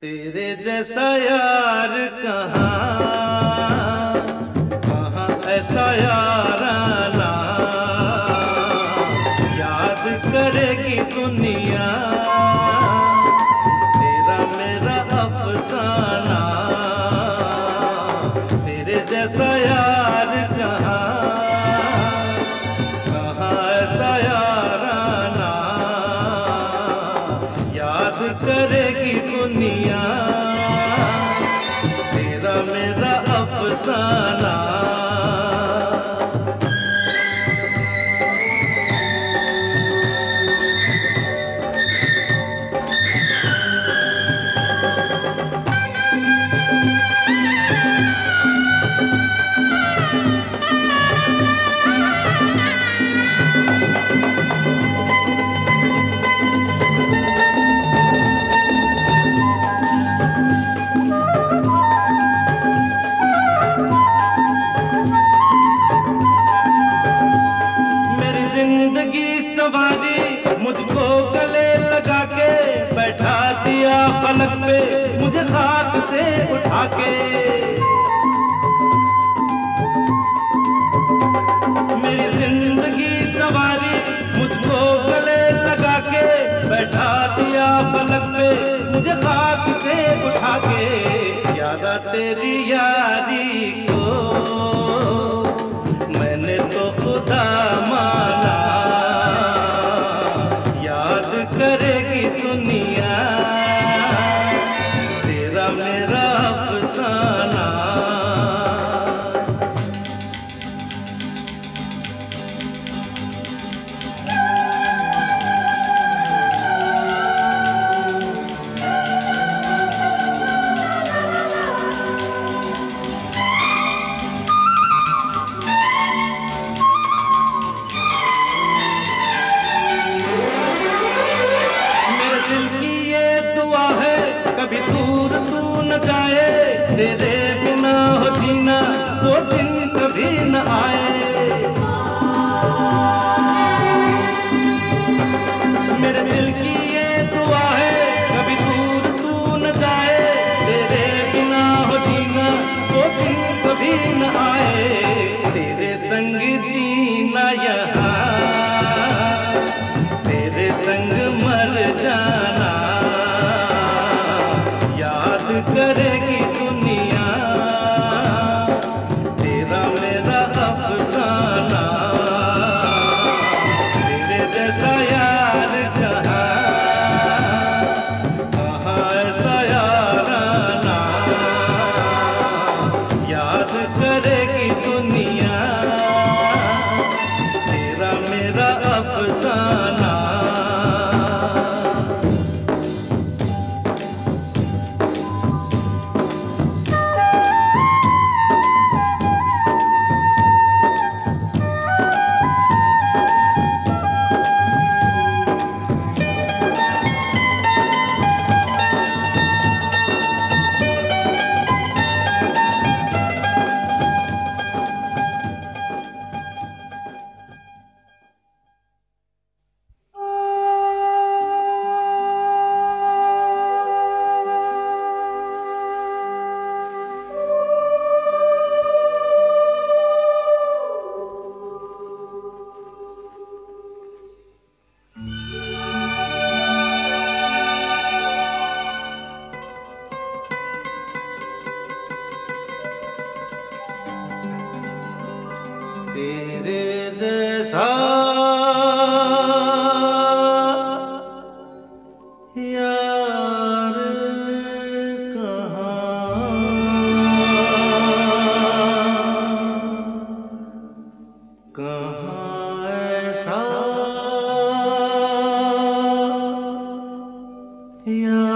तेरे जैसा यार कहाँ कहाँ ऐसा याराना याद करेगी दुनिया तेरा मेरा अफसाना। तेरे जैसा यार कहाँ कहाँ ऐसा याराना याद करेगी दुनिया तेरा मेरा अफसाना। जिंदगी सवारी मुझको गले लगा के बैठा दिया फलक पे मुझे खाक से उठा के। मेरी जिंदगी सवारी मुझको गले लगा के बैठा दिया फलक पे मुझे खाक से उठा के। याद आ तेरी यारी को मैंने तो खुदा माना याद करेगी दुनिया तेरा मेरा अफसाना। कभी दूर तू न जाए तेरे बिना हो जीना वो दिन कभी न आए। मेरे दिल की ये दुआ है कभी दूर तू न जाए तेरे बिना हो जीना वो दिन कभी न आए। तेरे संग जीना यहाँ तेरे संग मर जाना करेगी दुनिया तेरा मेरा अफसाना। तेरे जैसा यार कहाँ कहाँ ऐसा याराना याद करेगी दुनिया तेरा मेरा अफसाना। तेरे जैसा यार कहाँ कहाँ ऐसा यार।